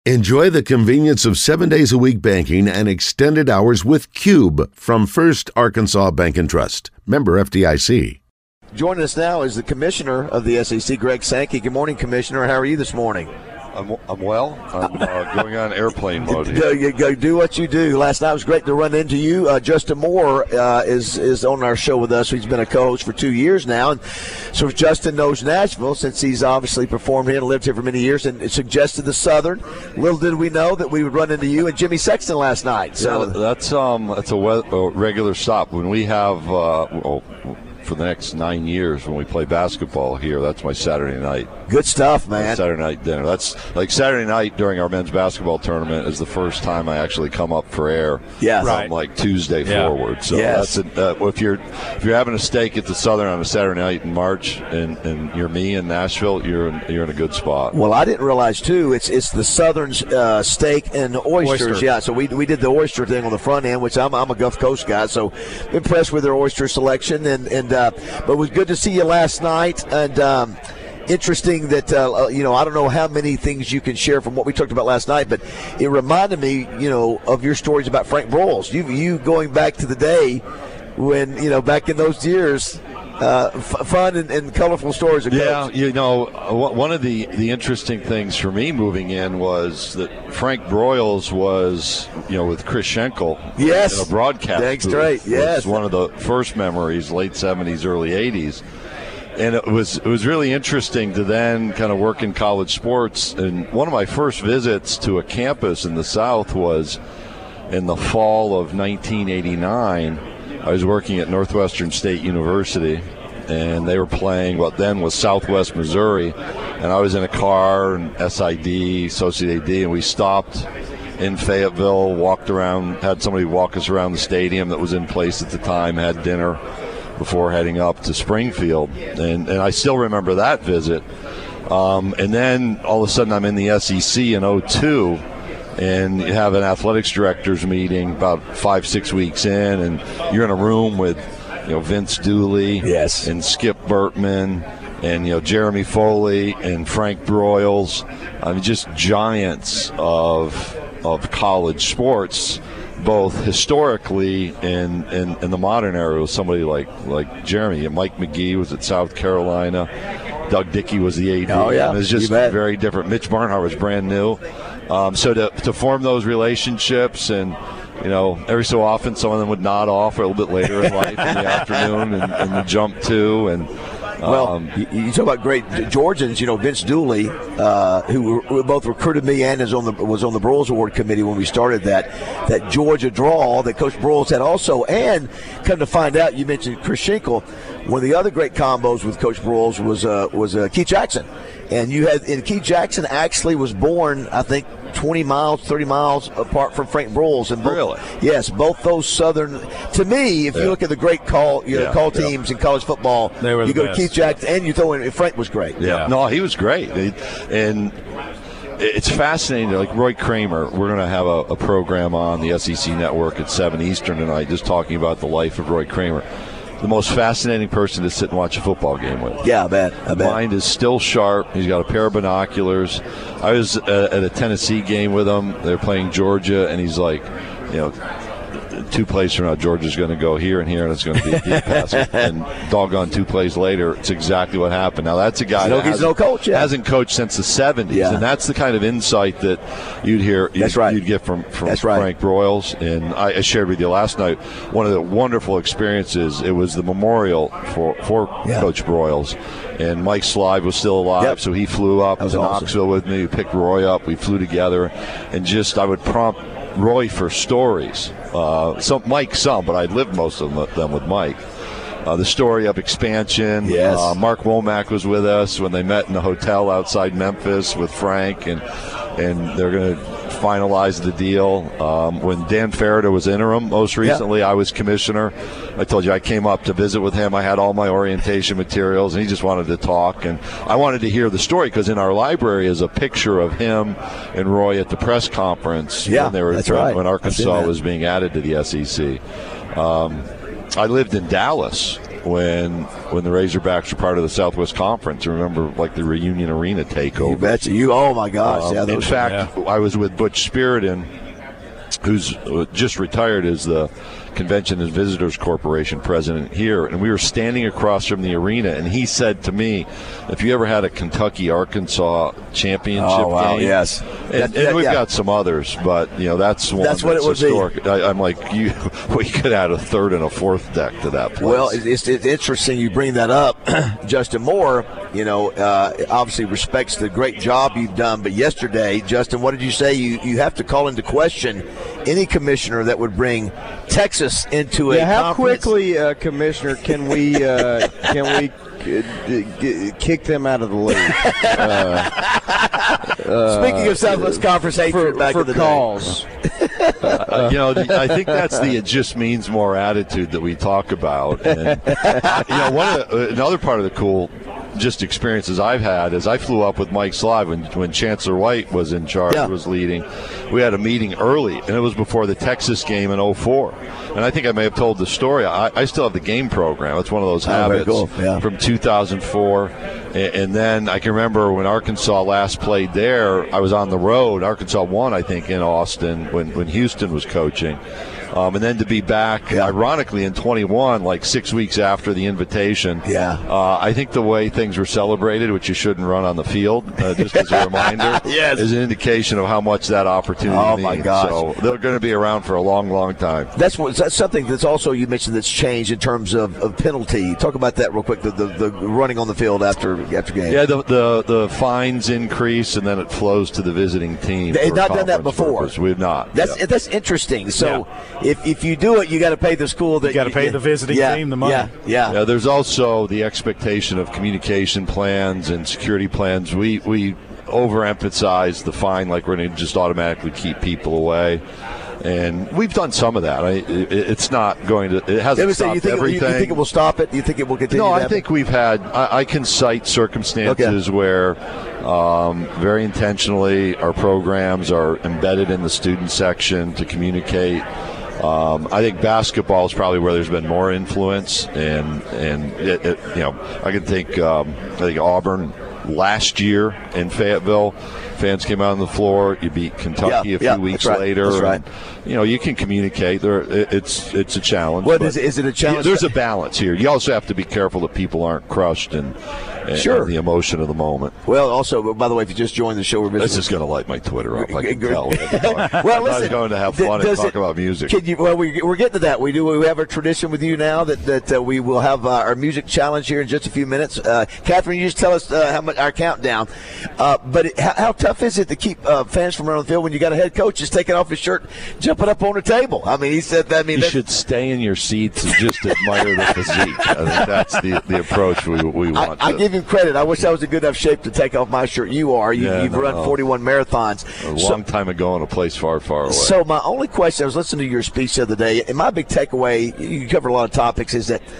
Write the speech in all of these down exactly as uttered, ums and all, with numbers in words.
Enjoy the convenience of seven days a week banking and extended hours with Cube from First Arkansas Bank and Trust. Member F D I C. Joining us now is the commissioner of the S E C, Greg Sankey. Good morning, Commissioner. How are you this morning? I'm, I'm well. I'm uh, going on airplane mode Go, here. you go do what you do. Last night was great to run into you. Uh, Justin Moore uh, is is on our show with us. He's been a co-host for two years now. And so Justin knows Nashville since he's obviously performed here and lived here for many years, and it suggested the Southern. Little did we know that we would run into you and Jimmy Sexton last night. So Yeah, that's um that's a, we- a regular stop. When we have uh, oh, for the next nine years when we play basketball here, that's my Saturday night. good stuff, man. Saturday night dinner. That's like Saturday night during our men's basketball tournament is the first time I actually come up for air. Yes. from Right. like Tuesday Yeah. forward. So Yes. that's a, uh, if you're if you're having a steak at the Southern on a Saturday night in March, and, and you're me in Nashville, you're in, you're in a good spot. Well, I didn't realize too. It's it's the Southern uh, steak and oysters. Oyster. Yeah, so we we did the oyster thing on the front end, which I'm I'm a Gulf Coast guy, so impressed with their oyster selection. And and uh, but it was good to see you last night. And um, interesting that uh, you know I don't know how many things you can share from what we talked about last night, but it reminded me you know of your stories about Frank Broyles. You you going back to the day when you know back in those years. Uh, f- fun and, and colorful stories of Yeah, coach. you know, uh, one of the, the interesting things for me moving in was that Frank Broyles was, you know, with Chris Schenkel Yes. in a broadcast Dang booth. straight, yes. Was one of the first memories, late seventies, early eighties. And it was it was really interesting to then kind of work in college sports. And one of my first visits to a campus in the South was in the fall of nineteen eighty-nine. I was working at Northwestern State University, and they were playing what then was Southwest Missouri. And I was in a car, and S I D, Associate A D, and we stopped in Fayetteville, walked around, had somebody walk us around the stadium that was in place at the time, had dinner before heading up to Springfield. And, and I still remember that visit. Um, and then all of a sudden I'm in the S E C in oh two. And you have an athletics directors meeting about five, six weeks in, and you're in a room with, you know, Vince Dooley, Yes. and Skip Bertman, and you know Jeremy Foley and Frank Broyles. I mean, just giants of of college sports, both historically and in, in the modern era. With somebody like like Jeremy, and Mike McGee was at South Carolina. Doug Dickey was the A D. Oh, yeah. And it's just You bet. very different. Mitch Barnhart was brand new. Um, so to, to form those relationships, and you know, every so often some of them would nod off a little bit later in life in the afternoon, and, and the jump to, and Well, um, you, you talk about great Georgians. You know, Vince Dooley, uh, who, who both recruited me and is on the was on the Broyles Award committee when we started that that Georgia draw that Coach Broyles had also. And come to find out, you mentioned Chris Schenkel. One of the other great combos with Coach Broyles was uh, was uh, Keith Jackson, and you had and Keith Jackson actually was born, I think, twenty miles, thirty miles apart from Frank Broyles. And both, Really? Yes, both those Southern. To me, if you Yeah. look at the great call, you know, Yeah, call yeah. teams in college football, They were you the go to best. Keith Jackson, and you throw in Frank was great. Yeah. Yeah. No, he was great. He- And it's fascinating. Like Roy Kramer, we're going to have a, a program on the S E C Network at seven Eastern tonight just talking about the life of Roy Kramer. The most fascinating person to sit and watch a football game with. Yeah, I bet. I His bet. mind is still sharp. He's got a pair of binoculars. I was uh, at a Tennessee game with him. They're playing Georgia, and he's like, you know, two plays from now, Georgia's going to go here and here, and it's going to be a deep pass. And doggone, two plays later, it's exactly what happened. Now, that's a guy No, that he's hasn't, no coach, yeah. hasn't coached since the seventies, Yeah. and that's the kind of insight that you'd hear you'd, That's right. you'd get from, from That's right. Frank Broyles. And I, I shared with you last night one of the wonderful experiences. It was the memorial for, for Yeah. Coach Broyles. And Mike Slive was still alive, Yep. so he flew up That was to awesome. Knoxville with me. We picked Roy up. We flew together, and just I would prompt Roy for stories. Uh, some Mike, some, but I'd lived most of them, them with Mike. Uh, the story of expansion. Yes. Uh, Mark Womack was with us when they met in a hotel outside Memphis with Frank, and and they're going to finalize the deal. Um, when Dan Ferriter was interim most recently, I was commissioner. I told you I came up to visit with him. I had all my orientation materials, and he just wanted to talk. And I wanted to hear the story because in our library is a picture of him and Roy at the press conference Yeah, when they were that's when, right. when I've seen Arkansas that. was being added to the S E C. Um, I lived in Dallas when when the Razorbacks were part of the Southwest Conference. I remember like the Reunion Arena takeover. You betcha. You, oh my gosh. Um, yeah, in fact, yeah. I was with Butch Spiriton, who's just retired as the Convention and Visitors Corporation president here, and we were standing across from the arena, and he said to me, if you ever had a Kentucky-Arkansas championship oh, wow, game, yes. and, that, and that, we've yeah. got some others, but you know that's one that's, that's what it would historic. be. I, I'm like, you, we could add a third and a fourth deck to that place. Well, it's, it's interesting you bring that up. Justin Moore, you know, uh, obviously respects the great job you've done, but yesterday, Justin, what did you say? You you have to call into question any commissioner that would bring Texas into a yeah, how conference. quickly, uh, Commissioner, can we uh, can we uh, g- kick them out of the league? Uh, uh, Speaking of Southwest Conference hatred for, back for in the calls. Uh, you know, I think that's the "it just means more" attitude that we talk about. And, you know, one of the, another part of the cool just experiences I've had is I flew up with Mike Slive when, when Chancellor White was in charge, yeah. was leading. We had a meeting early, and it was before the Texas game in oh four. And I think I may have told the story. I, I still have the game program. It's one of those oh, habits cool. yeah. from two thousand four. And, and then I can remember when Arkansas last played there, I was on the road. Arkansas won, I think, in Austin when, when Houston was coaching. Um, and then to be back, yeah. ironically, in twenty-one, like six weeks after the invitation. Yeah. Uh, I think the way things were celebrated, which you shouldn't run on the field, uh, just as a reminder, yes. is an indication of how much that opportunity oh, means. my gosh. So they're going to be around for a long, long time. That's what. That's something that's also you mentioned that's changed in terms of, of penalty. Talk about that real quick. The, the the running on the field after after game. Yeah, the the, the fines increase and then it flows to the visiting team. They've not done that before. Purpose. We've not. That's yeah. that's interesting. So yeah. if if you do it, you got to pay the school. That you got to pay yeah, the visiting yeah, team the money. Yeah, yeah. Yeah, there's also the expectation of communication plans and security plans. We we overemphasize the fine, like we're going to just automatically keep people away. And we've done some of that. I, it, it's not going to. It hasn't stopped you think everything. It, you think it will stop it? Do you think it will continue? No, to I happen? think we've had. I, I can cite circumstances okay. where, um, very intentionally, our programs are embedded in the student section to communicate. Um, I think basketball is probably where there's been more influence, and and it, it, you know, I can think. Um, I think Auburn last year in Fayetteville, fans came out on the floor. You beat Kentucky yeah, a few yeah, weeks that's right, later. That's right. And, you know, you can communicate. There, it's it's a challenge. What is it? Is it a challenge? There's a balance here. You also have to be careful that people aren't crushed and, and, sure. and the emotion of the moment. Well, also, by the way, if you just joined the show, we're this is going to light my Twitter up. I can tell. well, listen, I was going to have fun and talk it, about music. Can you, well, we, we're getting to that. We do. We have a tradition with you now that that uh, we will have uh, our music challenge here in just a few minutes. Uh, Catherine, you just tell us uh, how much our countdown. Uh, but it, how, how tough is it to keep uh, fans from around the field when you got a head coach just taking off his shirt, jumping up on the table? I mean, he said that. I mean, you should stay in your seats and just admire the physique. I think that's the the approach we we want. I, I to. give him credit. I wish I was in good enough shape to take off my shirt. You are. You, yeah, you've no, run no. forty-one marathons. A so, long time ago in a place far, far away. So my only question, I was listening to your speech the other day, and my big takeaway, you cover a lot of topics, is that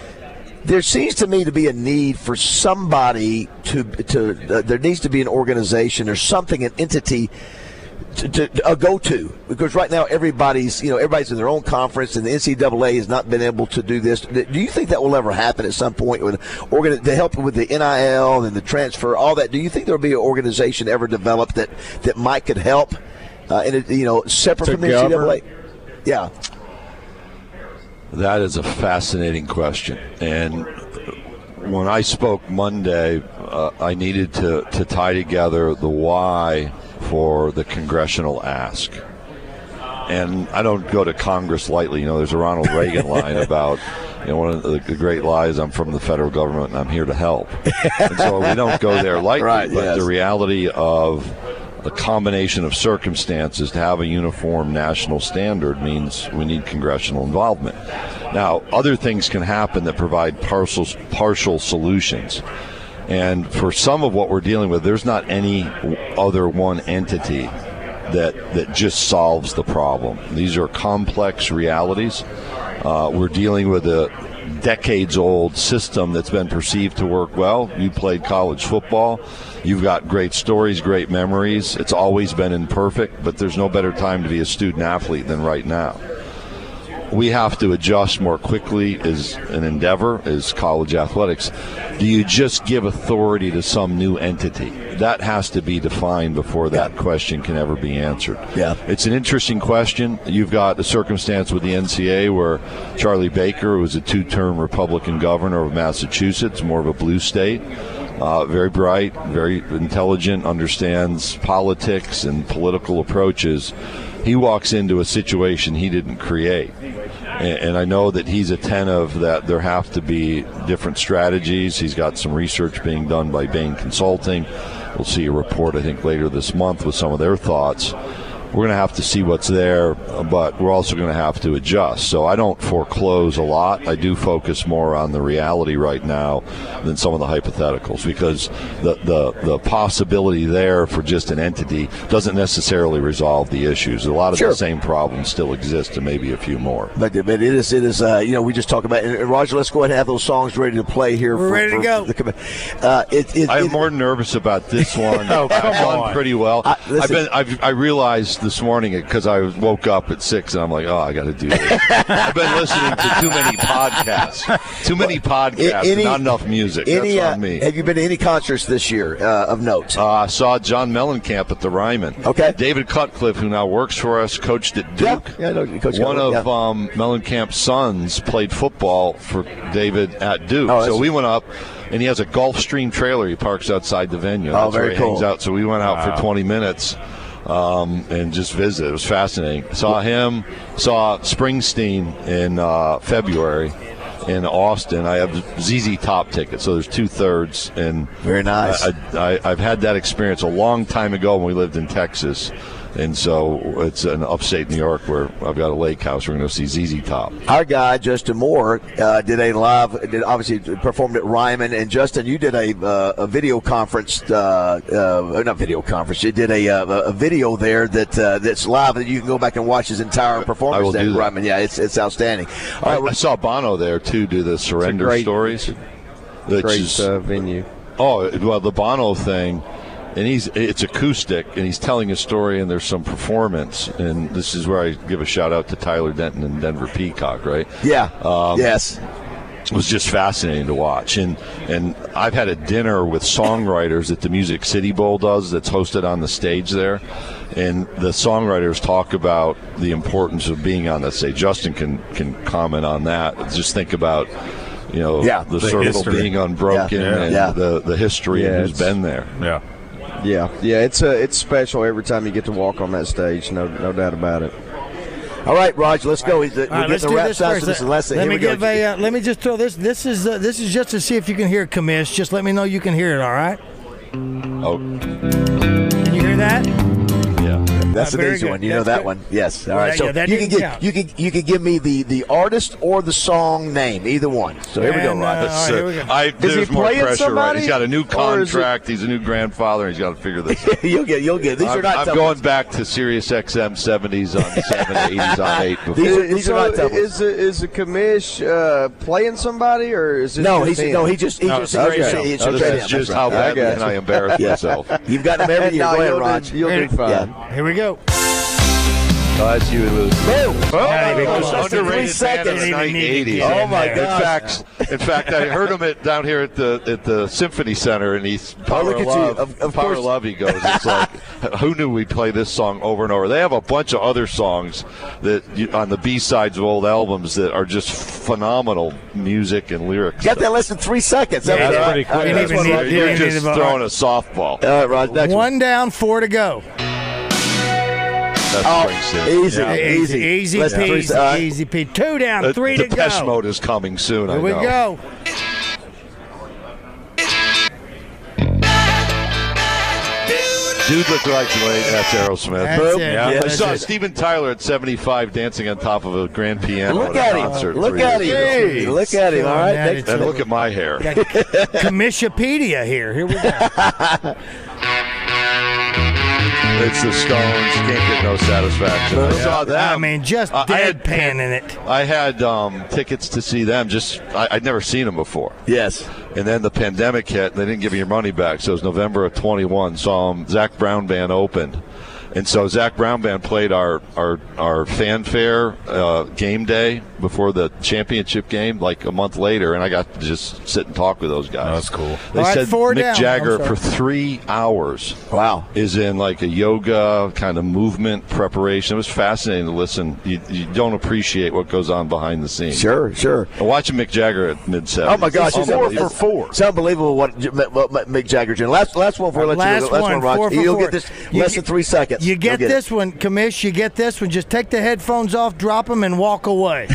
there seems to me to be a need for somebody to, to uh, there needs to be an organization or something, an entity to, to a go-to, because right now everybody's, you know, everybody's in their own conference, and the N C double A has not been able to do this. Do you think that will ever happen at some point with organ to help with the N I L and the transfer, all that? Do you think there will be an organization ever developed that, that might could help, uh, and it, you know, separate to from the N C double A? govern? Yeah. That is a fascinating question. And when I spoke Monday, uh, I needed to, to tie together the why for the congressional ask. And I don't go to Congress lightly. You know, there's a Ronald Reagan line about, you know, one of the, the great lies, I'm from the federal government and I'm here to help. And so we don't go there lightly. Right, but yes. the reality of a combination of circumstances to have a uniform national standard means we need congressional involvement. Now, other things can happen that provide partial, partial solutions. And for some of what we're dealing with, there's not any other one entity that that just solves the problem. These are complex realities. Uh, we're dealing with a decades-old system that's been perceived to work well. You played college football. You've got great stories, great memories. It's always been imperfect, but there's no better time to be a student athlete than right now. we have to adjust more quickly as an endeavor, as college athletics. Do you just give authority to some new entity? That has to be defined before that yeah. question can ever be answered. Yeah. It's an interesting question. You've got the circumstance with the N C A A where Charlie Baker, who was a two-term Republican governor of Massachusetts, more of a blue state, uh, very bright, very intelligent, understands politics and political approaches. He walks into a situation he didn't create. And I know that he's attentive that there have to be different strategies. He's got some research being done by Bain Consulting. We'll see a report, I think, later this month with some of their thoughts. We're going to have to see what's there, but we're also going to have to adjust. So I don't foreclose a lot. I do focus more on the reality right now than some of the hypotheticals, because the, the, the possibility there for just an entity doesn't necessarily resolve the issues. A lot of sure. the same problems still exist, and maybe a few more. But, but it is, it is. Uh, you know, we just talked about it. Roger, let's go ahead and have those songs ready to play here. We're for, ready for to go. The, uh, it, it, I'm it, more nervous about this one. Oh, come I've done on. pretty well. I, I've been. I've, I realized this morning because I woke up at six and I'm like, oh, I got to do this. I've been listening to too many podcasts. Too many podcasts. Any, and not enough music. Any, That's uh, on me. Have you been to any concerts this year uh, of note? Uh, I saw John Mellencamp at the Ryman. Okay. David Cutcliffe, who now works for us, coached at Duke. Yeah, yeah no, Coach One Cutcliffe, of yeah. um, Mellencamp's sons played football for David at Duke. Oh, so we went up, and he has a Gulfstream trailer he parks outside the venue. Oh, That's very where he cool. hangs out. So we went out Wow. for twenty minutes. Um, and just visit. It was fascinating. Saw him, saw Springsteen in uh, February in Austin. I have Z Z Top tickets, so there's two thirds. And Very nice. I, I, I've had that experience a long time ago when we lived in Texas. And so it's in upstate New York where I've got a lake house. We're going to see Z Z Top. Our guy, Justin Moore, uh, did a live, did obviously performed at Ryman. And, Justin, you did a uh, a video conference, uh, uh, not video conference, you did a uh, a video there that uh, that's live that you can go back and watch his entire performance I will at do that. Ryman. Yeah, it's it's outstanding. All I, right, I saw Bono there, too, do the Surrender great- Stories. Which Great is- uh, venue. Oh, well, the Bono thing, and he's it's acoustic, and he's telling a story, and there's some performance. And this is where I give a shout-out to Tyler Denton and Denver Peacock, right? yeah, Um, yes. It was just fascinating to watch. And and I've had a dinner with songwriters that the Music City Bowl does that's hosted on the stage there. And the songwriters talk about the importance of being on that stage. Justin can, can comment on that. Just think about, you know, Yeah, the, the circle history. being unbroken Yeah. and Yeah. the, the history Yeah, and who's it's- been there. Yeah. Yeah, yeah, it's a, it's special every time you get to walk on that stage. No, no doubt about it. All right, Roger, let's go. We're All right, getting let's the do rap this sounds first. to this lesson. Let Here me we go. give a. Uh, let me just throw this. This is uh, this is just to see if you can hear it, Commish. Just let me know you can hear it. All right? Oh, Can you hear that? yeah. That's Uh, an very easy good. one. You know That's that good. one. Yes. All Well, right. that- So yeah, that you can didn't give count. you can you can give me the, the artist or the song name, either one. So here we go, And, Roger. uh, all right, here we go. I, there's he more playing pressure. Right? somebody, He's got a new or is it- contract. He's a new grandfather. He's got to figure this out. you'll get you'll get these I'm, are not I'm tough going ones. back to Sirius X M seventies on seven, eighties on eight. Before. These are- these so are not tough ones. is a, is a commish uh, playing somebody, or is it No, just he's him? no, he just he No, just it's a great it's- show. it's a This great is show. just That's how right. I badly got can you. I embarrass Yeah. myself. You've got them every year. No, Go ahead, you'll, Raj. do, you'll do fine. Yeah. Here we go. That's you. Boom. Yeah, Oh, he gosh, was that's in three Underrated band seconds. in the Didn't even need to eighties. get Oh, in my there. God. In fact, in fact, I heard him at, down here at the at the Symphony Center, and he's Power look at you. Love. Of- of Power course. Love. He goes. It's like, who knew we'd play this song over and over? They have a bunch of other songs that you, on the B sides of old albums that are just phenomenal music and lyrics. Got that less than three seconds. That Yeah, was that's all pretty right. quick. All right, Didn't that's even one, need- Raj. You're didn't just need to- throwing a softball. All right, Raj. Next one. One down, four to go. That's Oh, Springsteen. easy, Yeah. easy, easy Less than three peasy, se- all right. easy peasy. Two down, Uh, three to Depeche go. Mode is coming soon. Here I we know. go. Dude looked like the late That's Aerosmith. That's Boom. it. Yeah, Yeah, I that's saw it. Steven Tyler at seventy-five dancing on top of a grand piano Look at at a him. concert. Look three at years him. ago. Look at him. All right. That Next- is- And look at my hair. Got Commissiopedia here. Here we go. It's the Stones. Can't get no satisfaction. I saw them. I mean, just I- I had- deadpanning it. I had um, tickets to see them. Just I, I'd never seen them before. Yes. And then the pandemic hit, and they didn't give me your money back. So it was November of twenty-one. Saw them. Zach Brown Band opened, And so Zach Brown Band played our our, our fanfare uh, game day before the championship game like a month later, and I got to just sit and talk with those guys. Oh, that's cool. They All right, said four Mick down. Jagger I'm for sorry. three hours Wow. is in like a yoga kind of movement preparation. It was fascinating to listen. You, you don't appreciate what goes on behind the scenes. Sure, sure. Watching Mick Jagger at mid seventies. Oh my gosh, it's, four it's- for four. It's unbelievable what, J- what Mick Jagger did. Last last one before I let Last you go. Last one, one, Rod. four for You'll four. get this You less get- than three seconds. You You'll get it. this one, Commish. You get this one. Just take the headphones off, drop them, and walk away.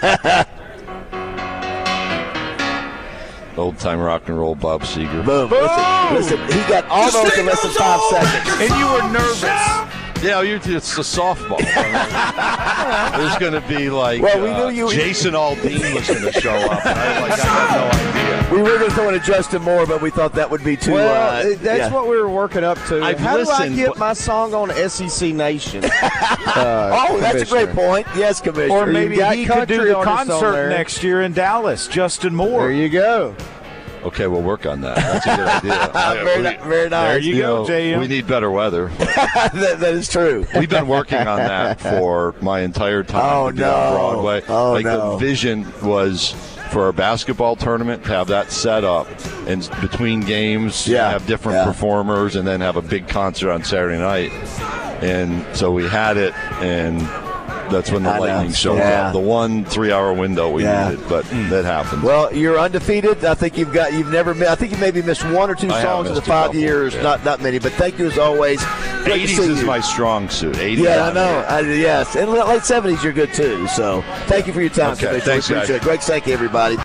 Old time rock and roll Bob Seger. Boom. Listen, listen, he got all those in less than five seconds. And you were nervous. Yeah, you're, it's a softball. There's going to be like Well, we uh, knew you- Jason Aldean was going to show up. And I, like, I had no idea. We were going to throw in a Justin Moore, but we thought that would be too. Well, uh, that's yeah. what we were working up to. I've How listened, do I get but- my song on S E C Nation? Uh, Oh, that's a great Commissioner? point. Yes, Commissioner. Or You maybe got he could do country the artists on concert there. next year in Dallas. Justin Moore. There you go. Okay, we'll work on that. That's a good idea. very, We- ni- very nice. There you you go, know, J M. we need better weather. that, that is true. We've been working on that for my entire time Oh, to be on no. Broadway. Oh, like no. the vision was for our basketball tournament to have that set up, and between games Yeah, have different yeah. performers, and then have a big concert on Saturday night. And so we had it, and that's when the I know. lightning showed Yeah. up. The one three-hour window we Yeah. needed, but that happened. Well, you're undefeated. I think you've got you've never. mi- I think you maybe missed one or two I have songs in the missed a five couple, years. yeah. Not not many, but thank you as always. Great to eighties see is you. my strong suit. eighties. Yeah, I on know. here. I, yes, and late seventies you're good too. So thank you for your time. Okay, Commissioner. We thanks, guys. appreciate it. Greg Sankey, everybody.